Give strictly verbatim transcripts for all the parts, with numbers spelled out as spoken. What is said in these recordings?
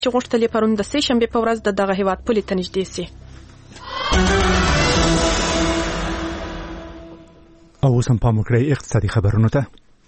چې غوښتل یې پرون د سې شنبې په ورځ د دغه هیواد پولې ته نږدې سي. او اوس هم پام وکړئ اقتصادي خبرونو ته.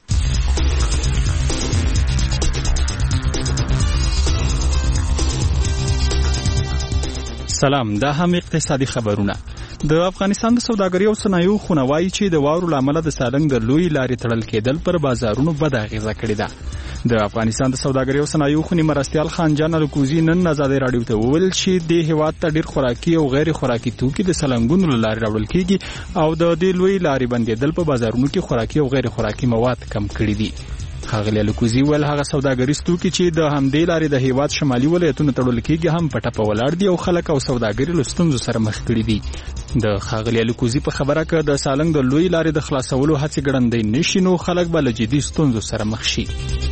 سلام، دا هم اقتصادي خبرونه. د افغانستان د سوداګرۍ او صنایعو خونه وایي چې د واورو له امله د سالنګ د لوی لارې تړل کېدل پر بازارونو بده اغیزه کړې ده. د افغانستان د سوداګرۍ او صنایعو خونې مرستیال خان جان الکوزي نن آزادۍ راډیو ته وویل چې د هیواد ته ډېر خوراکي او غیر خوراکي توکي د سالنګونو له لارې راوړل کېږي او د دې لوی لارې بندېدل په بازارونو کې خوراکي او غیر خوراکي مواد کم کړي دي. ښاغلي الکوزي ویل هغه سوداګریز توکي چې د همدې لارې د هیواد شمالي ولایتونو تړل کېږي هم په ټپه ولاړ دي او خلک او سوداګري له ستونزو سره مخ کړي دي. د ښاغلي الکوزي په خبره که د سالنګ د لوی لارې د خلاصولو هڅې ګړندۍ نشي نو خلک به له جدي ستونزو سره مخ شي.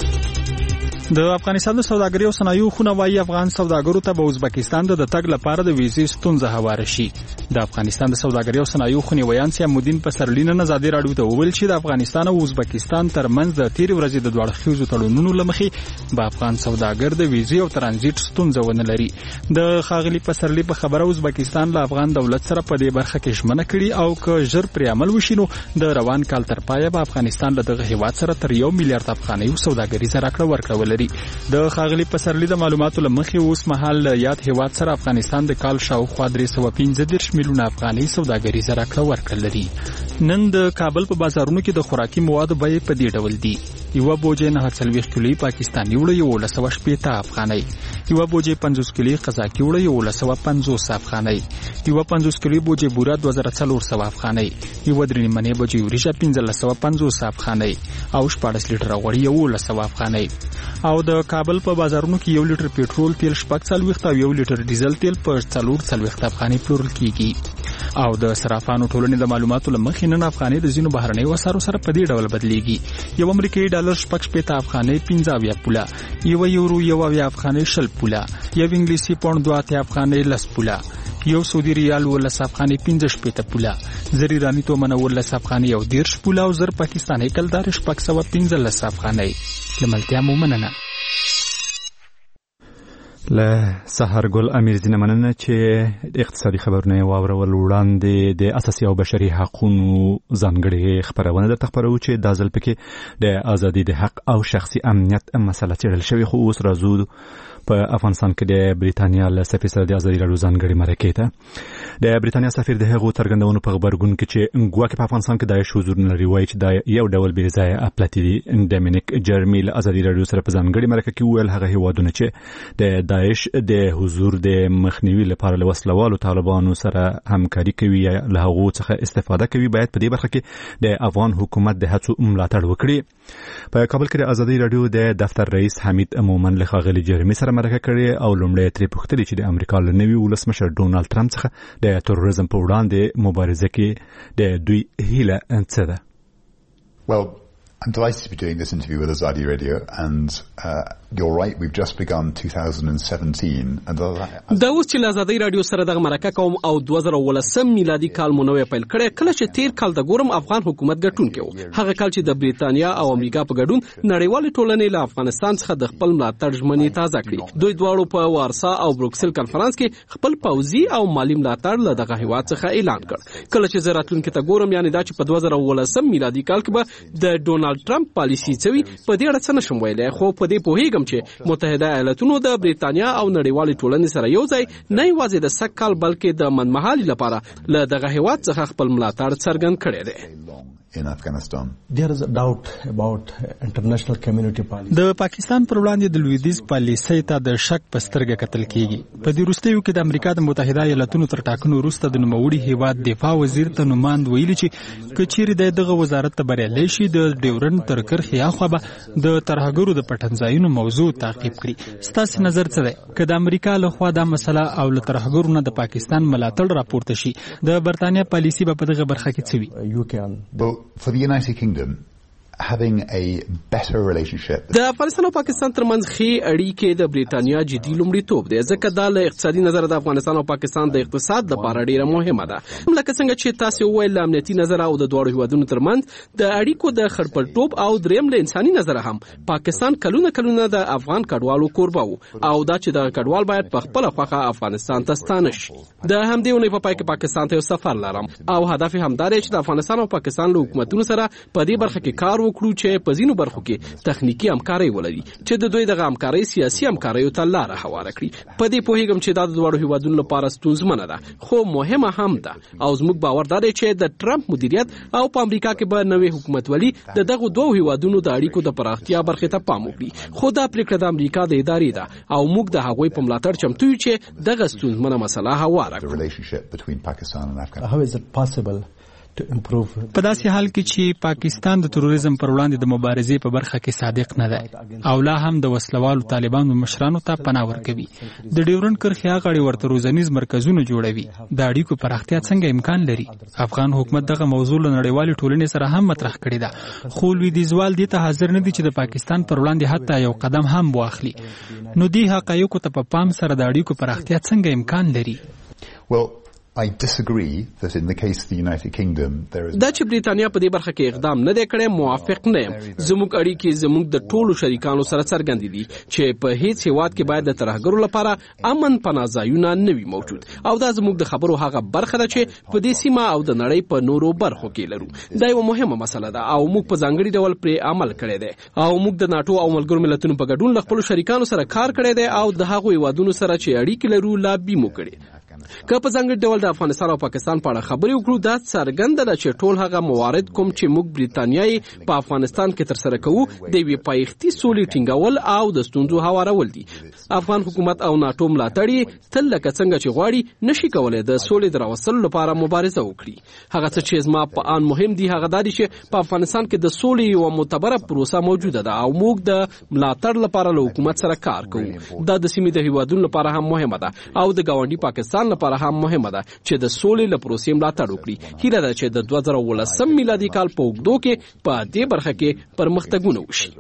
د افغانستان د سوداګرۍ او صنایعو خونه وایي افغان سوداګرو ته به ازبکستان د تګ لپاره د ویزې ستونزه هواره شي. د افغانستان د سوداګرۍ او صنایعو خونې ویان سیامالدین پسرلي نن آزادۍ راډیو ته وویل چې د افغانستان او ازبکستان ترمنځ د تېرې ورځې د دواړه اړخیزو تړونونو له مخې به افغان سوداګر د ویزې او ترانزیت ستونزه ونه لري. د ښاغلي پسرلي په خبره ازبکستان له افغان دولت سره په دې برخه کې ژمنه کړې او که ژر پرې عمل وشي نو د روان کال تر پایه به افغانستان له دغه هیواد سره تر یو میلیارډ افغانیو سوداګریزه راکړه ورکړه ولري. د ښاغلي پسرلي د معلوماتو له مخې اوس مهال یاد هیواد سره افغانستان د کال شاوخوا درې سوه پنځه دېرش میلیونه افغانۍ سوداګریزه راکړه ورکړه لري. نن د کابل په بازارونو کې د خوراکي موادو بیې په دې ډول دي: یوه بوجۍ نهه څلوېښت کیلویي پاکستاني وړه یولس سوه شپېته افغانۍ، یوه بوجۍ پنځوس کیلویي قزاقي وړه یولس سوه پنځوس افغانۍ، یوه پنځوس کیلویي بوجۍ بوره دوه زره څلور سوه افغانۍ، یوه درې نیمنۍ بوجۍ وریجه پنځلس سوه پنځوس افغانۍ او شپاړس لیټره غوړي یولس سوه افغانۍ. او د کابل په بازارونو کې یو لیټر پېټرول تیل شپږ څلوېښت او یو لیټر ډیزل تیل په څلور څلوېښت افغانۍ پلورل کېږي. او د صرافانو ټولنې د معلوماتو له مخې نن افغانۍ د ځینو بهرنیو اسعارو سره په دې ډول بدلیږي: یو امریکایي ډالر شپږ شپېته افغانۍ پنځه اویا پوله، یو یورو یو اویا افغانۍ شل پوله، یو انګلیسي پاونډ دوه اتیا افغانۍ لس پوله، یو سعودي ریال ولس افغانۍ پنځه شپېته پوله، زر ایراني تومنه ولس افغانۍ او دېرش پوله او زر پاکستاني کلدار شپږ سوه پنځلس افغانۍ. د ملتیا مو مننه. له سحرګل امیرزي مننه چې اقتصادي خبرونه واورول. وړاندې د اساسي او بشري حقوقو ځانګړې خبرونه درته خبرو چې د ځل پکې د ازادي د حق او شخصي امنیت مسله څېړل شوې، خو اوس راځو په افغانستان کې د بریتانیا له سفیر سره د ازادي راډیو ځانګړې مرکې ته. د بریتانیا سفیر د هغو څرګندونو په خبرګون کې چې ګواکې په افغانستان کې داعش حضور نه لري وایي چې دا یو ډول بې ځایه اپلاتي دي. ډومینیک جرمي له ازادي راډیو سره په ځانګړې مرکه کې وویل هغه هیوادونه چې د داعش د حضور د مخنیوي لپاره له وسلوالو طالبانو سره همکاري کوي یا له هغو څخه استفاده کوي باید په دې برخه کې د افغان حکومت د هڅو ملاتړ وکړي. په کابل کې د ازادي راډیو د دفتر رئیس حمید مومن له ښاغلي جرمي سره مرکه کړې او لومړی ترې پوښتلې چې د امریکا له نوي ولسمشر ډونالډ ټرمپ څخه د تروریزم په وړاندې مبارزه کې د دوی هیله څه ده؟ Well, I'm delighted to be doing this interview with Azadi Radio, and uh, you're right, we've just begun two thousand seventeen. And دا اوس چې له ازادۍ راډیو سره دغه مرکه کوم او دوه زره ولسم میلادي کال مو نوې پیل کړی، کله چې تیر کال د ګورم افغان حکومت ګټونکی و، هغه کال چې د بریتانیا او امریکا په ګډون نړیوالې ټولنې له افغانستان څخه د خپل ملاتړ ژمنې تازه کړې. دوی دواړو په وارسا او بروکسل کنفرانس کې خپل پوځي او مالی ملاتړ له دغه هیواد څخه اعلان کړ. کله چې زه راتلونکي ته ګورم، یعنې دا چې په دوه زره ولسم میلادي کال کې به د ډونالډ ټرمپ پالیسي څه وي، په دې اړه څه نشم ویلی، خو په دې پوهیږم چې متحده ایالاتونو د بریتانیا او نړیوالې ټولنې سره یو ځای نه یوازې د سږ کال بلکې د منمهالي لپاره له دغه هیواد څخه خپل ملاتړ څرګند کړی دی. in Afghanistan. There is a doubt about international community policy. د پاکستان پر وړاندې د لویدیځ پالیسۍ ته د شک په سترګه کتل کیږي. په دې وروستیو کې د امریکا د متحده ایالاتونو تر ټاکنو وروسته د نوموړي هیواد دفاع وزیر ته نوماند ویلي چې کچېرې د دغه وزارت ته بریالی شي د ډیورن تر کرښې اخوا به د ترهګرو د پټنځایونو موضوع تعقیب کړي. ستاسو نظر څه دی؟ که د امریکا لخوا دا مسله او له ترهګرو نه د پاکستان ملاتړ راپورته شي، د برتانیا پالیسي به په دغه برخه کې څه وي؟ For the United Kingdom, having a better relationship. د افغانستان او پاکستان ترمنځ ښې اړیکې د بریټانیا جدي لومړیتوب دی ځکه دا له اقتصادي نظره د افغانستان او پاکستان د اقتصاد لپاره ډیره مهمه ده. لکه څنګه چې تاسو وویل له امنیتي نظره او د دواړو هیوادونو ترمنځ د اړیکو د خړپړټوب او دریم له انساني نظره هم پاکستان کلونه کلونه د افغان کډوالو کوربه وو او دا چې د کډوال باید په خپل خوخه افغانستان ته ستانه شي. د همدې ونې په پای کې پاکستان ته یو سفر لرم او هدف هم دا دی چې د افغانستان او پاکستان له حکومتونو سره په دې برخه کې کار وکړو چې په ځینو برخو کې تخنیکی همکاري ولري چې د دوی د همکاري سیاسي همکاري ته لار هواره کړي. په دې پوهیږم چې دا د دوه هیوادونو لپاره ستونزمنه ده خو مهمه هم ده او زموږ باور دا دی چې د ټرمپ مدیریت او په امریکا کې به نوې حکومتولي د دغه دوه هیوادونو د اړیکو د پراختیا برخه ته پام وکړي. خو دا پریکړه د امریکا د ادارې ده او موږ د هغوی په ملاتړ چمتو یو چې دغه ستونزمنه مسله هواره کړو. How is it possible په داسې حال کې چې پاکستان د تروریزم پر وړاندې د مبارزې په برخه کې صادق نه دی او لا هم د وسلوالو طالبانو مشرانو ته پناه ورکوي. د ډیورنډ کرښې غاړې ورته روزنیز مرکزونه جوړوي. د اړیکو پراختیا څنګه امکان لري؟ افغان حکومت دغه موضوع له نړیوالې ټولنې سره هم مطرح کړې ده خو لویدیځوال دې ته حاضر نه دي چې د پاکستان پر وړاندې حتی یو قدم هم واخلي. نو دې حقایقو ته په پام سره د اړیکو پراختیا څنګه امکان لري؟ Well, I disagree that in the case of the United Kingdom there is دا چې بریټانیا په دې برخه کې اقدام نه دی کړی موافق نه یم. زموږ اړیکې زموږ د ټولو شریکانو سره څرګند دي چې په هیڅ هیواد کې باید د ترهګرو لپاره امن پناهځایونه نه وي موجود او دا زموږ د خبرو هغه برخه ده چې په دې سیمه او د نړۍ په نورو برخو کې لرو. دا یو مهمه مسله ده او موږ په ځانګړي ډول پرې عمل کړی دی او موږ د ناتو او ملګرو ملتونو په ګډون له خپلو شریکانو سره کار کړی دی او د هغو هیوادونو سره چې اړیکې لرو لابي مو کړي. که په ځانګړي ډول د افغانستان او پاکستان په اړه خبرې وکړو دا څرګنده ده چې ټول هغه موارد کوم چې موږ بریټانیايي په افغانستان کې ترسره کوو د یوې پایښتي سولې ټینګول او د ستونزو هوارول دي. افغان حکومت او ناتو ملاتړي تل لکه څنګه چې غواړي نشي کولای د سولې د راوستلو لپاره مبارزه وکړي. هغه څه چې زما په ان مهم دي هغه دا دي چې په افغانستان کې د سولې یو معتبره پروسه موجوده ده او موږ د ملاتړ لپاره له حکومت سره کار کوو. دا د سیمې د هیوادونو لپاره هم مهمه ده او د ګاونډي پاکستان لپاره هم مهمه ده چې د سولې له پروسې ملاتړ وکړي. هیله ده چې د دوه زره ولسم میلادي کال په اوږدو کې په دې برخه کې پرمختګونه وشي.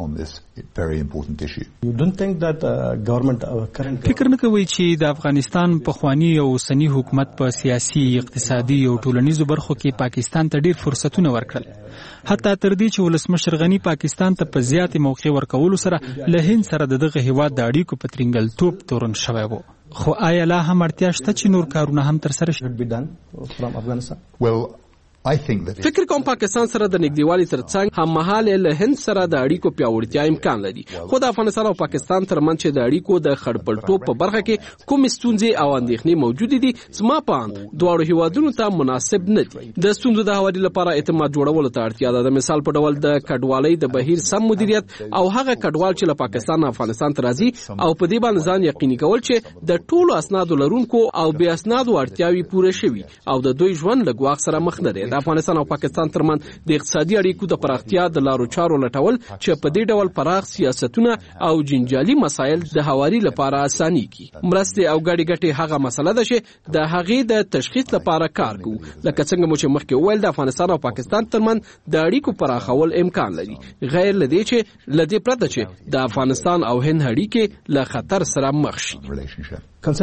فکر نه کوي چې د افغانستان پخوانی او اوسنی حکومت په سیاسي اقتصادي او ټولنیزو برخو کې پاکستان ته ډیر فرصتونه ورکړل حتی تر دې چې ولسمشر غنی پاکستان ته په زیاتې موقع ورکولو سره له هند سره دغه هیواد د اړیکو په ترنګلتوب تورن شوی وو. خو آیا لا هم اړتیا شته چې نور کارونه هم ترسره شي؟ Well, I think that فکر کوم پاکستان سره د نږدېوالي ترڅنګ هم مهاله له هند سره د اړیکو پیاوړتیا امکان لري. خو د افغانستان او پاکستان ترمنځ چې د اړیکو د خړپړټوب په برخه کې کوم ستونزې او اندېښنې موجود دي زما په اند دواړو هیوادونو ته مناسب نه دي. د ستونزو د هواري لپاره اعتماد جوړولو ته اړتیا ده. د مثال په ډول د کډوالۍ د بهیر سم مدیریت او هغه کډوال چې له پاکستان او افغانستان ته راځي او په دې باندې ځان یقیني کول چې د ټولو اسنادو لرونکو او بې اسنادو اړتیاوي پوره شوي او د دوی ژوند له ګواښ سره مخ نه دي. د افغانستان او پاکستان ترمن د اقتصادي اړیکو د پراختیا د لارو چارو لټول چې په دې ډول پراخ سیاستونه او جنجالي مسایل د هواري لپاره اساني کی. مرستې او ګډي ګټي هغه مسله ده چې د هغې د تشخیص لپاره کار کوو. لکه څنګه مو چې مخکې وویل د افغانستان او پاکستان ترمن د اړیکو پراخول امکان لري غیر لدې چې لدې پرته چې د افغانستان او هند اړیکې له خطر سره مخ شي.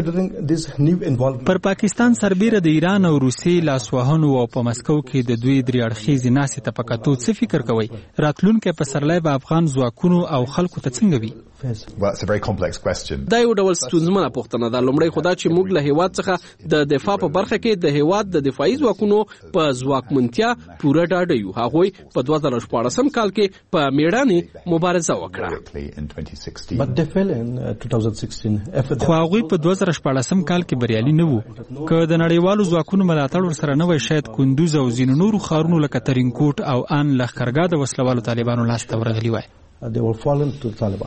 پر پاکستان سربیره د ایران او روسیې لاسوهنو او په مسکو کې د دوی درې اړخیزې ناستې ته په کتو څه فکر کوئ؟ راتلونکی پسرلی به افغان ځواکونو او خلکو ته څنګه وي؟ Well, it's a very complex question. دا یو ډول ستونزمنه پوښتنه ده. لومړی خو دا چې موږ له هیواد څخه د دفاع په برخه کې د هیواد د دفاعي ځواکونو په ځواکمنتیا پوره ډاډه یو. هغوی په دوه زره شپاړسم کال کې په میړانې مبارزه وکړه. But they fell in uh, twenty sixteen. خو هغوی په دوه زره شپاړسم کال کې بریالي نه وو. که د نړیوالو ځواکونو ملاتړ ورسره نه وای شاید کندوز او ځینو نورو ښارونو لکه ترینکوټ او ان لښکرګاه د وسلوالو طالبانو لاس ته ورغلي وای. They were fallen to the Taliban.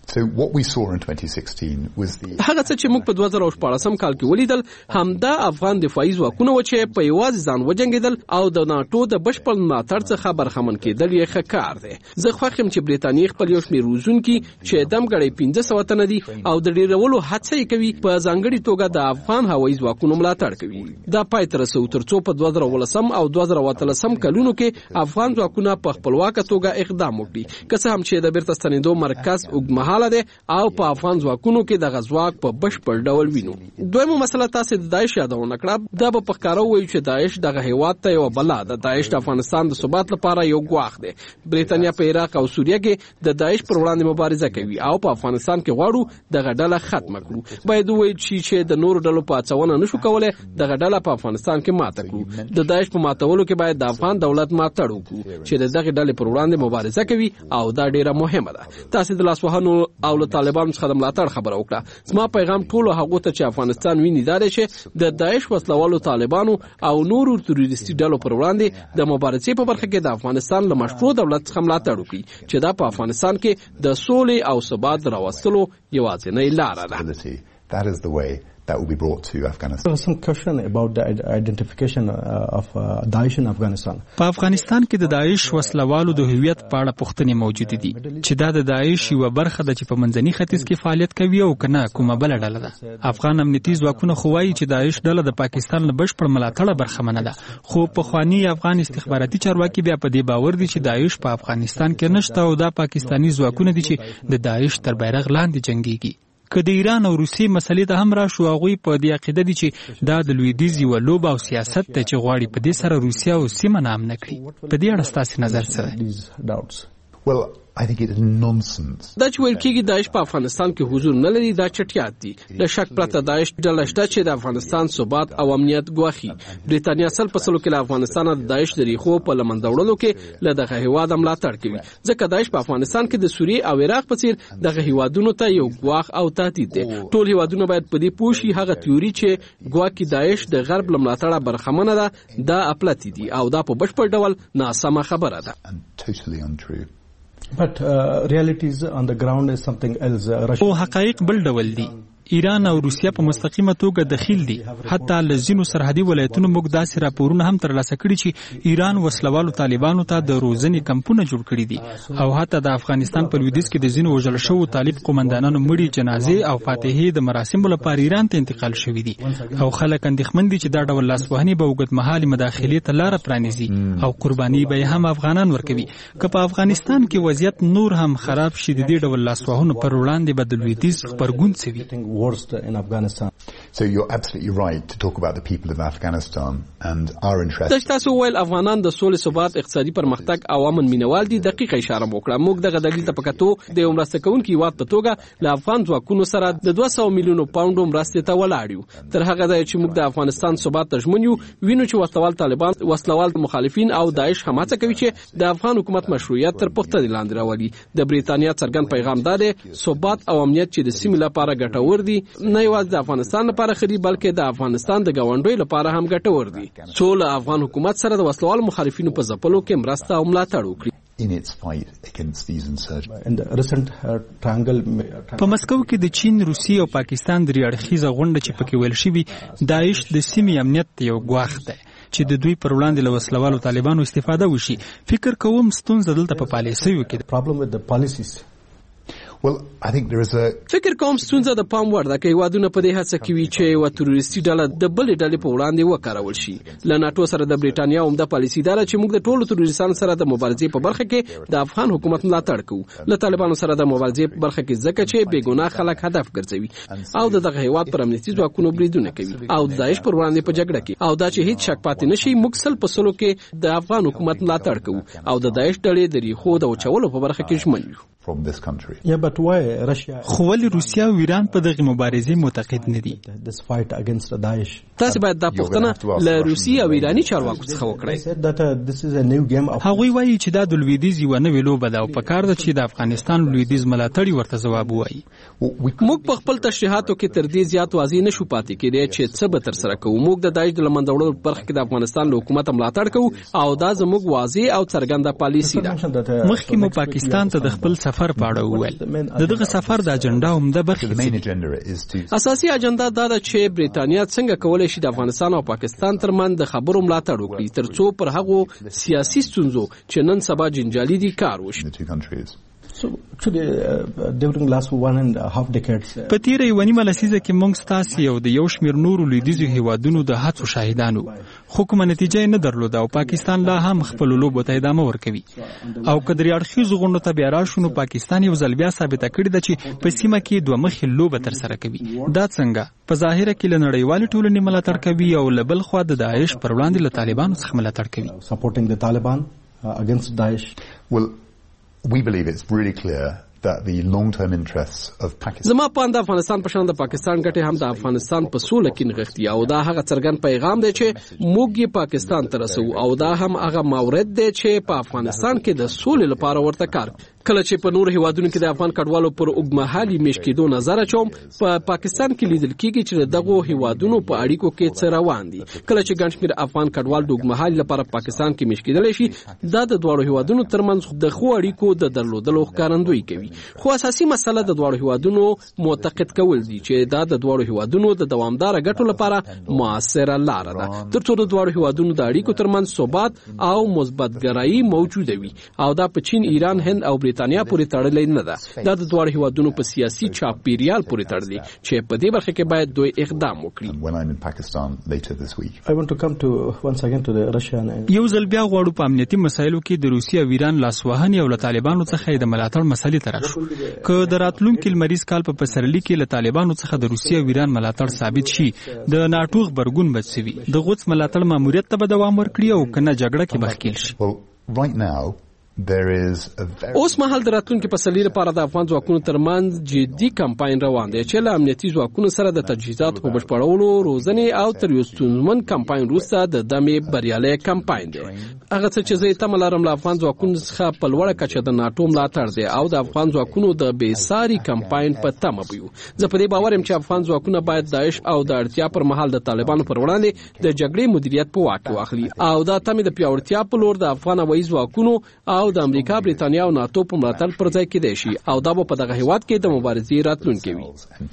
So what we saw in twenty sixteen was the هغه څه چې موږ په دوه زره شپاړسم کال کې ولیدل همدا افغان دفاعي ځواکونه و چې په یوازې ځان وجنګېدل او د ناتو د بشپړ ملاتړ څخه برخمن کېدل یې ښه کار دی. زه خوښ یم چې برېټانیا خپل یو شمېر روزونکي چې دمګړی پنځه سوه تنه دي او د ډېرولو هڅه یې کوي په ځانګړې توګه د افغان هوایي ځواکونو ملاتړ کوي. دا پای ته رسوو تر څو په دوه زره اوولسم او دوه زره اتلسم کلونو کې افغان ځواکونه په خپلواکه توګه اقدام وکړي که څه هم چې د بیرته ستنېدو مرکز اوږدمهاله دی او په افغان ځواکونو کې د غزواک په بشپړ ډول وینو. دویمه مسله تاسو د داعش یادونه کړه دا به په ښکاره وایي چې داعش دغه هیواد ته یو بلا ده. داعش د افغانستان د ثبات لپاره یو ګواښ دی. برېټانیا په عراق او سوریه کې د داعش پر وړاندې مبارزه کوي او په افغانستان کې غواړو دغه ډله ختمه کړو. باید وویل شي چې د نورو ډلو په هڅونه نشو کولی دغه ډله په افغانستان کې ماته کړو. د داعش په ماتولو کې باید د افغان دولت ملاتړ وکړو چې د دغه ډلې پر وړاندې مبارزه کوي او دا ډیره مهمه ده. تاسو د لاسوهنو او له طالبانو څخه د ملاتړ خبره وکړه. زما پیغام ټولو هغو ته چې افغانستان ویني دا دی چې د داعش وسلوالو طالبانو او نورو تروریستي ډلو پر وړاندې د مبارزې په برخه کې د افغانستان له مشروع دولت څخه ملاتړ وکړي چې دا په افغانستان کې د سولې او ثبات راوستلو یوازینۍ لاره ده. That is the way that will be brought to Afghanistan. There was some question about the identification of uh, Daesh in Afghanistan. په افغانستان کې د داعش وسلوالو د هویت په اړه پوښتنې موجودې دي چې دا د داعش یوه برخه ده چې په منځني ختیځ کې فعالیت کوي او که نه کومه بله ډله ده. افغان امنیتي ځواکونه خو وایي چې داعش ډله د پاکستان له بشپړ ملاتړه برخمنه ده خو پخواني افغان استخباراتي چارواکي بیا په دې باور دي چې داعش په افغانستان کې نشته او دا پاکستاني ځواکونه دي چې د داعش تر بیرغ لاندې جنګیږي. که د ایران او روسیې مسلې ته هم راشو هغوی په دې عقیده دي چې دا د لویدیځ یوه لوبه او سیاست دی چې غواړي په دې سره روسیه او سیمه نامنه کړي. په دې اړه ستاسې نظر څه دی؟ Well, I think it is nonsense. دا چې ویل کېږي داعش په افغانستان کې حضور نه لري دا چټیات دي. له شک پرته داعش ډله شته چې د افغانستان ثبات او امنیت ګواښي. برېټانیا سل په سلو کې له افغانستانه د داعش د ریښو په له منځه وړلو کې له دغه هېواده ملاتړ کوي ځکه داعش په افغانستان کې د سوریې او عراق په څېر دغه هېوادونو ته یو ګواښ او تهدید دی. ټول هېوادونه باید په دې پوه شي هغه تیوري چې ګواکې داعش د غرب له ملاتړه برخمنه ده دا اپلتې دي او دا په بشپړ ډول ناسمه خبره ده. And totally untrue. But uh, realities on the ground is something else. Uh, او حقایق بل ډول دي. ایران او روسیه په مستقیمه توګه دخیل دي. حتی له ځینو سرحدي ولایتونو موږ داسې راپورونه هم ترلاسه کړي چې ایران وسلوالو طالبانو ته د روزنې کمپونه جوړ کړي دي او حتی د افغانستان په لویدیځ کې د ځینو وژل شوو طالب قومندانانو مړي جنازې او فاتحې د مراسمو لپاره ایران ته انتقال شوي دي او خلک اندېښمن دي چې دا ډول لاسوهنې به اوږدمهالې مداخلې ته لاره پرانیزي او قرباني به یې هم افغانان ورکوي. که په افغانستان کې وضعیت نور هم خراب شي د دې ډول لاسوهنو پر وړاندې به د لویدیځ غبرګون څه وي؟ worst in Afghanistan. So you're absolutely right to talk about the people of Afghanistan and our interest. تاسو ویل افغانان د سولې ثبات اقتصادي پرمختګ او امن مینوال دي. دقیقه اشاره وکړه. موږ دغه دلیل ته پکاتو د یو مرسته کوونکي هیواد په توګه له افغان ځواکونو سره د دوه سوه میلیونو پاونډو مرستې ته ولاړ یو. تر هغه ځایه چې موږ د افغانستان ثبات ته ژمن یو وینو چې وسلوال طالبان وسلوال مخالفین او داعش هم هڅه کوي چې د افغان حکومت مشروعیت تر پوښتنې لاندې راولي. د برېټانیا څرګند پیغام دا دی ثبات او امنیت چې د سیمې لپاره ګټور دي نه یوازې د افغانستان لپاره خري بلکې د افغانستان د ګاونډیو لپاره هم ګټور دي. څو له افغان حکومت سره د وسلوال مخالفینو په ځپلو کې مرسته او ملاتړ وکړي. In its fight against these insurgents. In the recent uh, triangle په مسکو کې د چین، روسیې او پاکستان درې اړخیزه غونډه چې پکې ویل شوې داعش د سیمې امنیت یو ګواښ دی چې د دوی پر وړاندې له وسلوالو طالبانو استفاده وشي. فکر کوم ستونزه دلته په پالیسیو کې ده. problem with the policies. Well, I think there is a فکر کوم ستونزه د پام وړ ده چې هیوادونه په دې هڅه کوي چې یوه تروریستي ډله د بلې ډلې په وړاندې وکارول شي. له ناټو سره د برېټانیا عمده پالیسي دا ده چې موږ د ټولو تروریستانو سره د مبارزې په برخه کې د افغان حکومت ملاتړ کوو. له طالبانو سره د مبارزې په برخه کې ځکه چې بې ګناه خلک هدف ګرځوي او د دغه هیواد پر امنیتي ځواکونو بریدونه کوي او د داعش پر وړاندې په جګړه کې او دا چې هیڅ شک پاتې نشي موږ سل په سلو کې د افغان حکومت ملاتړ کوو او د داعش ډلې د ریښو د وچولو په برخه کې ژمن یو. from this country. Yeah, but why Russia? خو ولې روسیه او ایران په دغه مبارزې معتقد نه دي؟ This fight against Daesh. تاسو باید دا پوښتنه له روسي او ایراني چارواکو څخه وکړئ. Said that uh, this is a new game of. هغوی وایي چې دا د لویدیځ یوه نوې لوبه ده او په کار ده چې د افغانستان لویدیځ ملاتړي ورته ځواب ووایي. موږ په خپل تشریحاتو کې تر دې زیات واضح نشو پاتې کېدی چې څه به ترسره کوو. موږ د داعش د له منځه وړلو په برخه کې د افغانستان له حکومت ملاتړ کوو او دا زموږ واضح او څرګنده پالیسي ده. مخکې مو پاکستان ته د خپل سفر سفر په اړه وویل. د دغه سفر د اجنډا عمده برخې اساسي اجنډا دا ده چې بریتانیا څنګه کولی شي د افغانستان او پاکستان ترمنځ د خبرو ملاتړ وکړي ترڅو پر هغو سیاسي ستونزو چې نن سبا جنجالي دي کار وشي. So actually uh, during last one and a half decades په تیره یوه نیمه لسیزه کې موږ ستاسې او د یو شمېر نورو لویدیځو هیوادونو د هڅو شاهدان وو، خو کومه نتیجه یې نه درلوده او پاکستان لا هم خپلو لوبو ته ادامه ورکوي. او که درې اړخیزو غونډو ته بیا راشو نو پاکستان یو ځل بیا ثابته کړې ده چې په سیمه کې دوه مخې لوبه ترسره کوي. دا څنګه په ظاهره کې له نړیوالې ټولنې ملاتړ کوي او له بل خوا د داعش پر وړاندې له طالبانو څخه ملاتړ کوي. supporting the Taliban uh, against Daesh. Well, we believe it's really clear that the long-term interests of Pakistan زما په اند افغانستان په شان د پاکستان ګټې هم د افغانستان په سوله کې نغښتي او دا هغه څرګند پیغام دی چې موږ یې پاکستان ته رسوو او دا هم هغه مورد دی چې په افغانستان کې د سولې لپاره ورته کار. کله چې په نور هیوادونو کې د افغان کډوالو پر اوږدمهالي میش کېدو نظر اچوم په پاکستان کې لیدل کېږي چې دغه هیوادونو په اړیکو کې څه روان دي. کله چې ګڼ شمېر افغان کډوال د اوږدمهالي لپاره پاکستان کې میش کېدلی شي دا د دواړو هیوادونو ترمنځ د ښو اړیکو د درلودلو ښکارندویي کوي. خو اساسي مسله د دواړو هیوادونو معتقد کول دي چې دا د دواړو هیوادونو د دوامدار ګټو لپاره موثره لاره ده ترڅو د دواړو هیوادونو د اړیکو ترمنځ ثبات او مثبتګرایي موجوده وي. او دا په چین، ایران، هند او بریتانیا پورې تړلې نه ده. دا د دواړو هیوادونو په سیاسي چاپیریال پورې تړلې چې په دې برخه کې باید دوی اقدام وکړي. I want to come to once again to the Russian. یو ځل بیا غواړو په امنیتي مسایلو کې د روسیې او ایران لاسوهنې او له طالبانو څخه د ملاتړ مسلې ته راشو. که د راتلونکي لمریز کال په پسرلي کې له طالبانو څخه د روسیې او ایران ملاتړ ثابت شي د ناټو غبرګون به څه وي؟ د غوڅ ملاتړ ماموریت ته به دوام ورکړي او که نه جګړه کې به ښکېل شي؟ Well, right now there is a very اوس مهال د راتلونکي پسرلي لپاره د افغان ځواکونو ترمنځ جدي کمپاین روان دی چې له امنیتي ځواکونو سره د تجهیزاتو په بشپړولو، روزنې او تر یو ستونزمن کمپاین وروسته د دمې بریالی کمپاین دی. هغه څه چې زه یې تمه لرم له افغان ځواکونو څخه په لوړه کچه د ناټو ملاتړ دی او د افغان ځواکونو د بېساري کمپاین په تمه به یو. زه په دې باور یم چې افغان ځواکونه باید داعش او د اړتیا پر مهال د طالبانو پر وړاندې د جګړې مدیریت په واک کې واخلي او دا تمې د پیاوړتیا په لور د افغان هوایي ځواکونو او د امریکا، بریتانیا او ناتو په ملاتړ پر ځای کېدای شي او دا به په دغه هیواد کې د مبارزې راتلونکی وي.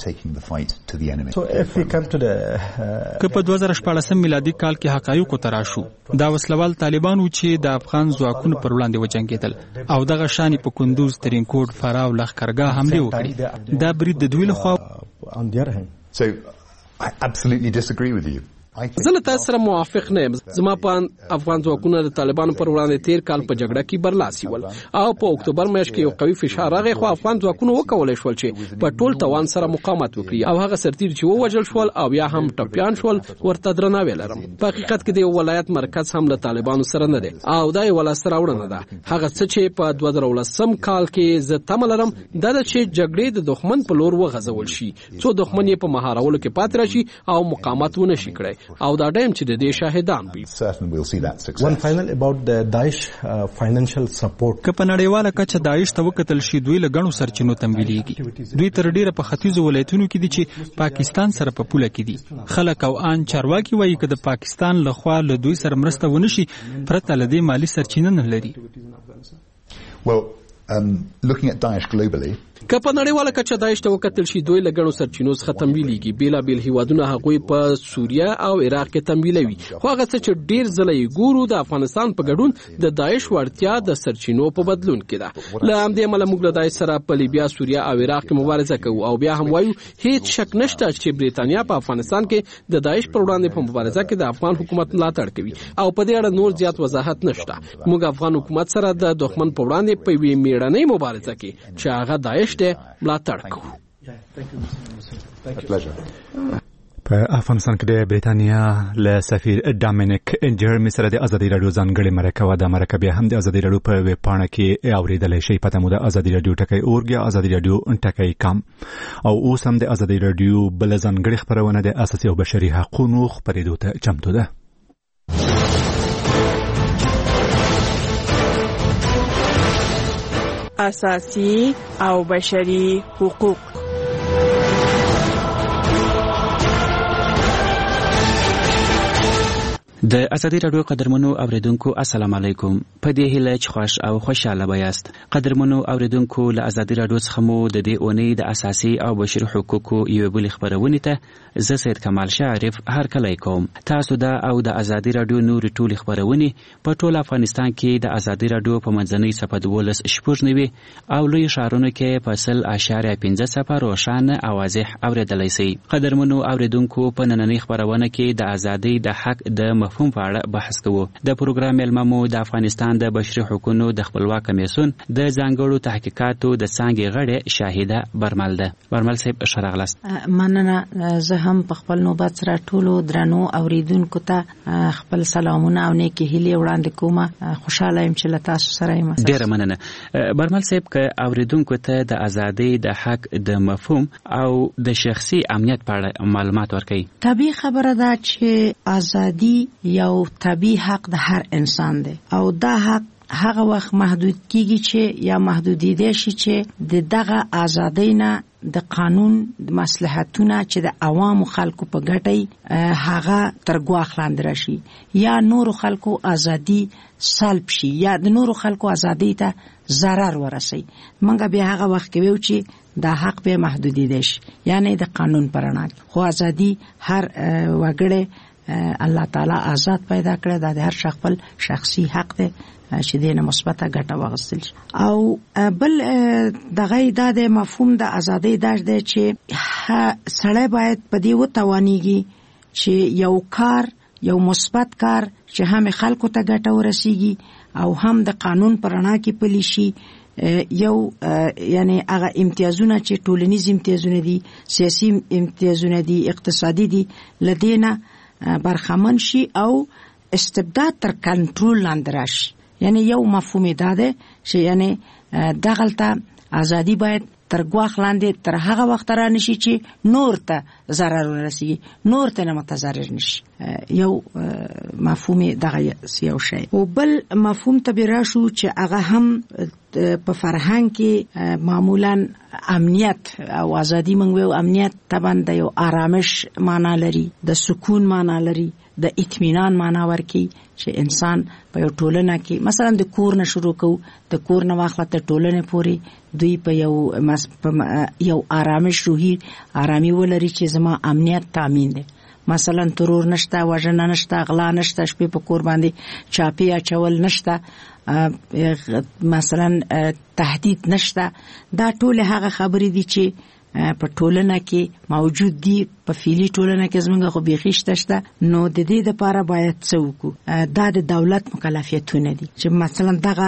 So if we come to the uh, که په دوه زره شپاړسم میلادي کال کې حقایقو ته راشو، دا وسلوال طالبان و چې د افغان ځواکونو پر وړاندې وجنګېدل او دغه شانې په کندوز، ترینکوټ، فراه او لښکرګاه حملې وکړې. دا برید د دوی لخوا on the other hand. So I absolutely disagree with you. زه له تاسو سره موافق نه یم. زما په افغان ځواکونه د طالبانو پر وړاندې تیر کال په جګړه کې برلاسي ول او په اکتوبر میاشت کې یو قوي فشار راغی خو افغان ځواکونه وکولای شول چې په ټول توان سره مقاومت وکړي او هغه سرتیر چې ووژل شول او یا هم ټپیان شول ورته درناوی لرم. په حقیقت کې د یو ولایت مرکز هم له طالبانو سره نه دی او دا یو لاسته راوړنه ده. هغه څه چې په دوه زره ولسم کال کې زه تمه لرم دا ده چې جګړې د دښمن په لور وغځول شي څو دښمن یې په مهارولو کې پاتې راشي او مقاومت ونه شي کړی او دا ډیم چې د دې شاهدان وي. One final about the Daesh uh, financial support. که په نړیواله کچه داعش ته وکتل شي دوی له ګڼو سرچینو تمویلېږي. دوی تر ډیره په ختیځو ولایتونو کې دي چې پاکستان سره په پوله کې دي. خلک او ان چارواکي وایي که د پاکستان له خوا له دوی سره مرسته ونه شي پرته له دې مالی سرچینه نه لري. Well, um, looking at Daesh globally, که په نړیواله کچه داعش ته وکتل شي دوی له ګڼو سرچینو څخه تمویلېږي. بېلابېل هیوادونه هغوی په سوریه او عراق کې تمویلوي خو هغه څه چې ډېر ځله یې ګورو د افغانستان په ګډون د داعش وړتیا د سرچینو په بدلون کې ده. له همدې امله موږ له داعش سره په لیبیا، سوریه او عراق کې مبارزه کوو او بیا هم وایو هیڅ شک نشته چې بریتانیا په افغانستان کې د داعش پر وړاندې په مبارزه کې د افغان حکومت ملاتړ کوي او په دې اړه نور زیات وضاحت نشته. موږ افغان حکومت سره د دښمن په وړاندې په یوې میړنۍ مبارزه کې چې هغه داعش دی ملاتړ کوو. په افغانستان کې د بریتانیا له سفیر ډامینیک جرمی سره د ازادي رادیو ځانګړې مرکه وه. دا مرکه بیا هم د ازادي رادیو په ویب پاڼه کې اورېدلی شئ. پته مو د ازادي رادیو ټکی اورګ یا ازادي رادیو ټکی کام. او اوس هم د ازادي رادیو بله ځانګړې خپرونه د اساسي او بشري حقونو خپرېدو ته چمتو ده. اساسی او بشری حقوق. د ازادي رادیو قدرمنو اوریدونکو السلام علیکم. په دې هیله چې خوښ او خوشاله بایاست. قدرمنو اوریدونکو له ازادي رادیو څخه مو د دې اونۍ د اساسي او بشري حقوقو یو بل خبرونه ته زه سید کمال شاعرف هر کله کوم. تاسو دا او د ازادي رادیو نور ټول خبرونه په ټول افغانستان کې د ازادي رادیو په منځنۍ صفحه دولس شپږ نوي او لوی شهرونو کې په سل اشاریه پنځه صفر روښانه او واضح اوریدلای شئ. قدرمنو اوریدونکو په نننۍ خبرونه کې د ازادي د حق د مفهوم په اړه بحث کوو. د پروګرام ملممو د افغانستان د بشري حقوقو د خپلواک کمیسیون د ځانګړو تحقیقاتو د څنګه غړي شاهده برمل ده. برمل صاحب شرغلست. مننه. زه هم په خپل نوبت سره ټولو درنو اوریدونکو ته خپل سلامونه او نیکی هیلې وړاندې کوم. خوشاله یم چې له تاسو سره یم. ډیره مننه. برمل صاحب که اوریدونکو ته د ازادي د حق د مفهوم او د شخصي امنیت په اړه معلومات ورکړي. طبیعي خبره ده چې ازادي یو طبیعي حق د هر انسان دی او دا حق هغه وخت محدود کیږي چې یا محدودیده شي چې د دغه ازادۍ نه د قانون د مصلحتونه چې د عوامو خلکو په ګټي هغه تر ګواښ لاندې راشي یا نورو خلکو ازادي سلب شي یا د نورو خلکو ازادۍ ته ضرر ورسي. منګه بیا هغه وخت کې ویو چې دا حق به محدودیده شي یعنی د قانون پرنا خو ازادي هر وګړي الله تعالی آزاد پیدا کړی. دا د هر شخص خپل شخصي حق دی چې دینه مثبته ګټه واغستل شي. او بل دغه د مفهوم د ازادۍ د دی چې سړی باید په دې وتوانیږي چې یو کار یو مثبت کار چې هم خلکو ته ګټه ورسیږي او هم د قانون پرنا کې پلی شي. یو یعنی هغه امتیازونه چې ټولنیز امتیازونه دي، سیاسي امتیازونه دي، اقتصادي دي، لدینه برخمن شي او استبداد تر کنټرول لاندې راشي. یعنی یو مفهوم دا ده چې یعنی دغلته ازادي باید تر ګواښ لاندې تر هغه وخت را نشي چې نور ته ضرر ورسیږي، نور ته نه متضرر نشي. یو مفهوم دغه یو شی. او بل مفهوم ته به راشو چې هغه هم په فرهنګ کې معمولا امنیت او ازادي موږ ویو. امنیت طبعا د یو آرامش معنا لري، د سکون معنا لري، د اطمینان معنا ورکي چې انسان په یو ټولنه کې مثلا د کور نه شروع کو، د کور نه واخله ته ټولنه پوري دوی په یو یو آرامش روحي آرامي ولري چې زما امنیت تامین دی. مثلا ترور نشته، وژنه نشته، غلا نشته، شپې په کور باندې چاپی اچول نشته، مثلا تهدید نشته. دا ټول هغه خبرې دي چې په ټولنه کې موجود دي. په فعلی ټولنه کې زمونږ خو بیخیشته شته. نو د دې لپاره باید څه وکړو؟ دا د دولت مکلفیتونه دي چې مثلا دغه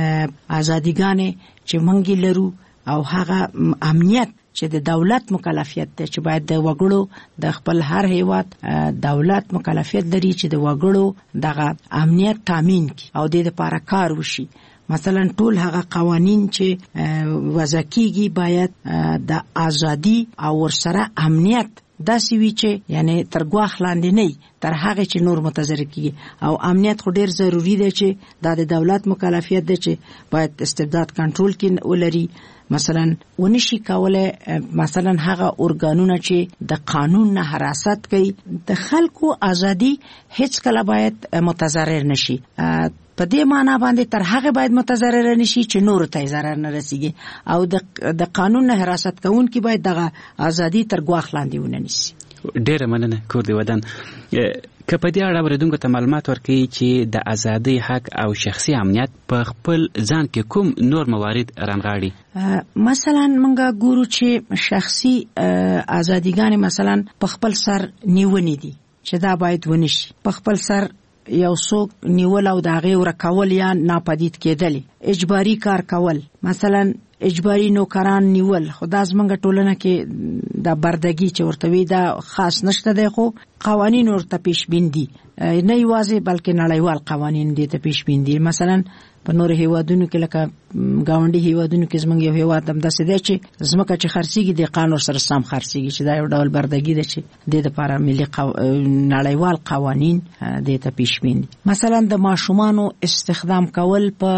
ازادیګانې چې مونږ لرو او هغه امنیت چې د دولت مکلفیت دی چې باید د وګړو د خپل هر هیواد دولت مکلفیت لري چې د وګړو دغه امنیت تامین کړي او د دې لپاره کار وشي. مثلا ټول هغه قوانین چې وضع کیږي باید د ازادي او ورسره امنیت داسې وي چې یعنی تر ګواښ لاندې نه تر هغه چې نور متضرر کیږي. او امنیت خو ډیر ضروری دی چې د دولت مکلفیت دی چې باید استبداد کنټرول کړي ولري. مثلا ونشي کولای مثلا هغه ارګانونه چې د قانون نه حراست کوي د خلکو ازادي هیڅ کله باید متضرر نشي. په دې معنی باندې تر هغه باید متضرر نشي چې نور ته ضرر نه رسیږي او د د قانون نه حراست کوونکی باید دغه ازادي تر ګواښ لاندې ونه نیسي. ډیره مننه کور دی ودان. که په دې اړه ورېدونکو ته معلومات ورکړي چې د ازادۍ حق او شخصي امنیت په خپل ځان کې کوم نور موارد رانغاړي. مثلا منګه ګورو چې شخصي ازادیګانې مثلا په خپل سر نیونې دي چې دا باید ونشي. په خپل سر یو څوک نیول او د هغې ورکول یا ناپدید کېدل، اجباري کار کول، مثلا اجباري نوکران نیول. خو دا زمونږ ټولنه کې د بردګي چې ورته وي دا خاص نشته دی، خو قوانین ورته پیشبین دي، نه یوازې بلکې نړیوال قوانین دي ته پیشبین دي. مثلا په نور هیوادونو کې لکه گاونډي هیوادونو کې زمونږ یو هیواد هم داسې دی چې ځمکه چې خرڅېږي د قانون سره سم خرڅېږي چې دا یو ډول بردګي ده چې د دې لپاره ملي قو... نړیوال قوانین دې ته پیشبین دي. مثلا د ماشومانو استخدام کول په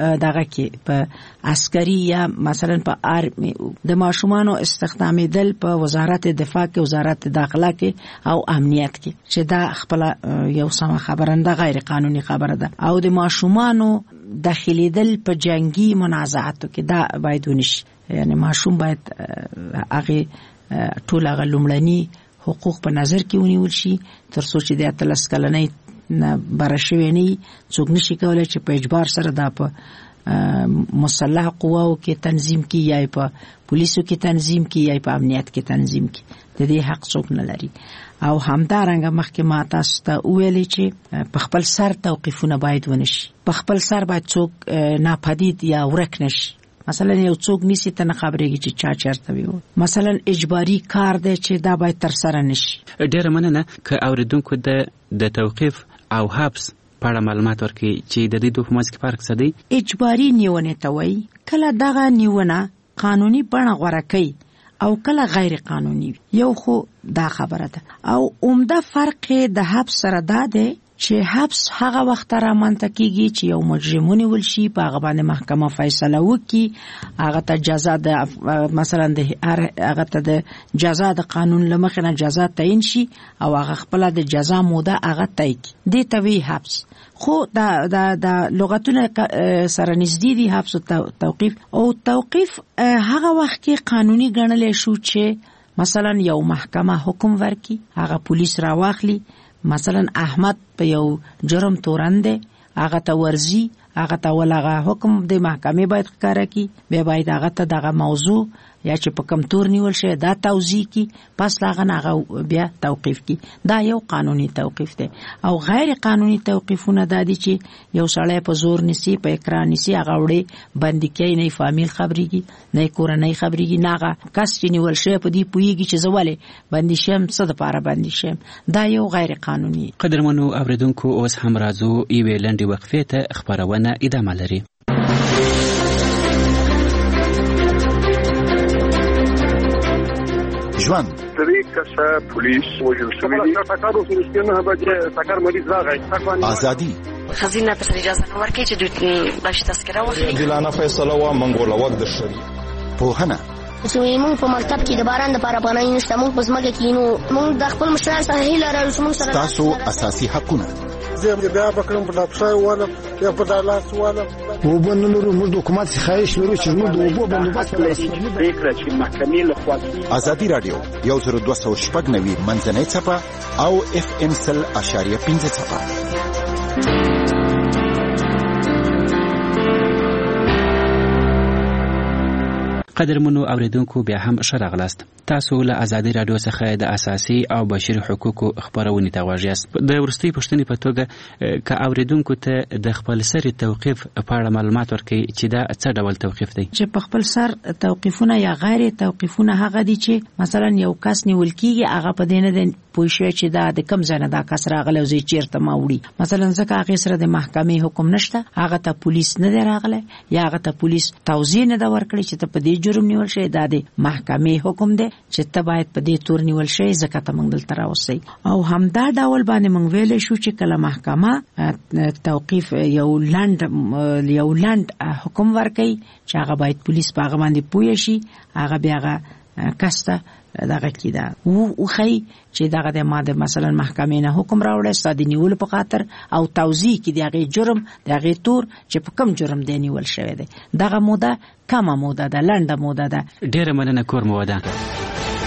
دغه کې په عسکري یا مثلا په آرمي د ماشومانو استخدامیدل په وزارت دفاع کې، وزارت داخله کې او امنیت کې، چې دا خپل یو سم خبره نه غیر قانوني خبره ده. او د ماشومانو داخليدل په جنگي منازعاتو کې دا باید ونشي. یعنی ماشوم باید هغه ټول هغه لومړني حقوق په نظر کې ونیول شي تر څو چې د اتلس کلنۍ نه برشوي نه څوک نشي کولای چې په اجبار سره دا په مسلح قواو کې تنظیم کې یا په پولیسو کې تنظیم کې یا په امنیت کې تنظیم کې د دې حق څوک نه لري. او همدارنګه مخکې ما تاسو ته ویلي چې په خپل سر توقیفونه باید ونشي، په خپل سر باید څوک ناپدید یا ورک نشي. مثلا یو څوک نسی ته نه خبرېږي چې چا چرته وي، مثلا اجباري کار دی چې دا باید تر سره نشي. ډېر مننه که اوریدونکو د د توقیف او حبس په اړه معلومات ورکړي چې د دې دوه په منځ کې فرق څه دی. اجباري نیونې ته وایي کله دغه نیونه قانوني بڼه غوره کوي او کله غیر قانوني. یو خو دا خبره ده. او عمده فرق د حبس سره دا دی چې حبس هغه وخت را منځته کیږي چې یو مجرم ونیول شي، په هغه باندې محکمه فیصله وکړي، هغه ته جزا د مثلا د هغه ته د جزا د قانون لمخې نه جزا تعیین شي او هغه خپل د جزا موده هغه طی کړي، دې ته وایي حبس. خو دا دا د لغتونه سره نږدې دي حبس او توقیف. او توقیف هغه وخت کې قانوني ګڼل شو چې مثلا یو محکمه حکم ورکړي، هغه پولیس را واخلي، مثلا احمد په یو جرم تورنده هغه ته ورزي، هغه ته ولغه حکم د محکمې باید ښکاره کی، بیا باید هغه ته دغه موضوع یا چې په کم تور نیول شي دا توضیح کی، پس هغه هغه بیا توقیف کی. دا یو قانوني توقیف دی. او غیر قانوني توقیفونه دا دي چې یو سړی په زور نسی، په اقرار نسی، هغه وړي بندي کوي، نه فامیل خبريږي، نه کورنۍ خبريږي، نه هغه کس چې نیول شي په دې پويږي چې زواله بندي شم څه د پاره بندي شم. دا یو غیر قانوني. قدرمنو اوریدونکو اوس هم راځو ایوه لنډي وقفې ته، خبرونه ادامه لري. ژوند طریق کسه پولیس وجل شوی دی تاکارو سرسکنه به تاکار مریض راغی ازادي خزینه ته اجازه ورکړي چې د بلش تذکره واخلي. دلانه فیصله وا منګوله وخت د شری په چې موږ په مکتب کې د باران د لپاره پناه نشته، موږ په ځمکه کې نو موږ د خپل مشران سره هیله لرو چې موږ سره تاسو اساسي حقونه زه بیا بکرم په ډاکټر والا یا په دالاس والا وبنلو موږ د حکومت خواهش لرو چې موږ د اوبو بندوبست پریکړه چې محکمې له خوا ازادي رادیو یو زر دوه سوه شپږ نوي منځنۍ څپه او اف ام سل اشاریه پنځه څپه. قدرمنو اوریدونکو بیا هم ښه راغلاست. تاسو له ازادي رادیو څخه د اساسي او بشري حقوقو خبرونه ته غواړئ. د ورستي پښتنې په توګه که اوریدونکو ته د خپل سر توقیف په اړه معلومات ورکړي چې دا څه ډول توقیف دی. چې په خپل سر توقیفونه یا غیر توقیفونه هغه دي چې مثلا یو کس نیول کیږي، هغه په دینه د پوښښ چې دا د کم ځای نه دا کس راغلی او زی چیرته ما وړي، مثلا ځکه هغه سره د محکمې حکم نشته، هغه ته پولیس نه دی راغلی یا هغه ته پولیس توضیح نه دا ورکړي چې ته په دې جرم نیول شې، دا د محکمې حکم دی چې ته باید په دې تور نیول شې، ځکه ته موږ دلته راوستي. او همدا ډول باندې موږ ویل شو چې کله محکمه توقیف یو لند یو لند حکم ورکړي چې هغه باید پولیس په هغه باندې پوه شي، هغه بیا هغه کسته دغه کیدا او خی چې دغه د ماده مثلا محکمې نه حکم راوړی ستاسو نیول په خاطر او توضیح کې دغه جرم دغه تور چې په کم جرم دی نیول شوی دی، دغه موده کمه موده ده، لنډه موده ده. ډیره مننه کور موده.